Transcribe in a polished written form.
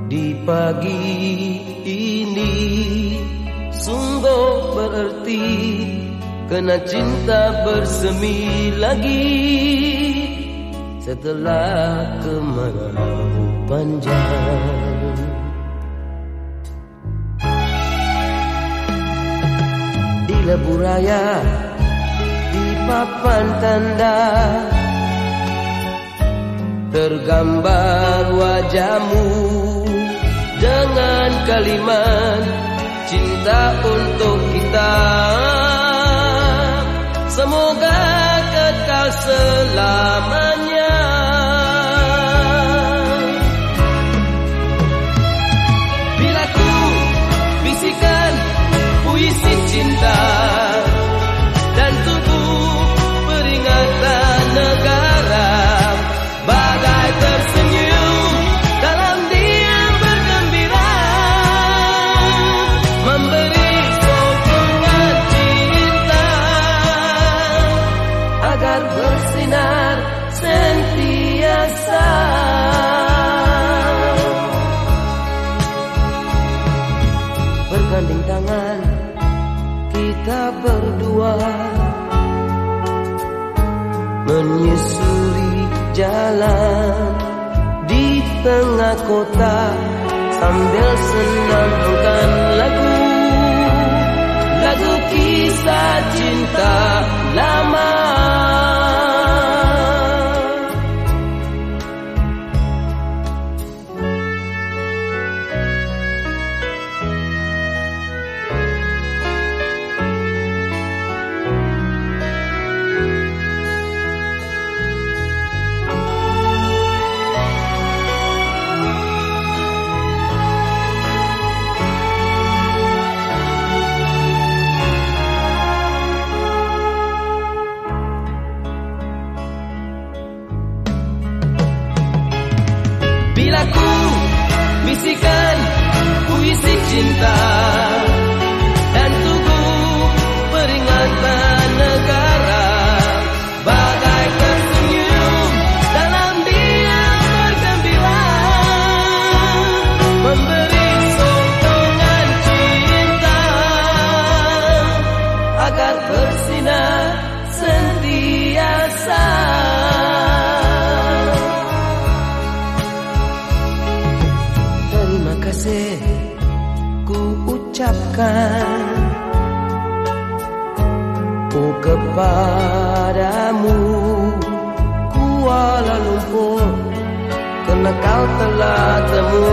Di pagi ini sungguh berarti, kena cinta bersemi lagi setelah kemarau panjang. Di lebuh raya, di papan tanda, tergambar wajahmu dengan kalimat cinta untuk kita. Semoga kekal selamanya. Bila ku bisikan puisi cinta dan tubuh peringatan negara, bagai tersenyum dalam diam bergembira, memberi sokongan cinta agar bersinar sentiasa. Berganding tangan kita berdua, menyusuri jalan di tengah kota, sambil senandungkan lagu kisah cinta lama. Bila ku bisikan puisi cinta dan tubuh peringatan negara, bagai tersenyum dalam diam bergembira, memberi sokongan cinta agar bersinar sentiasa. Ku ucapkan kepadamu Kuala Lumpur, karena kau telah temu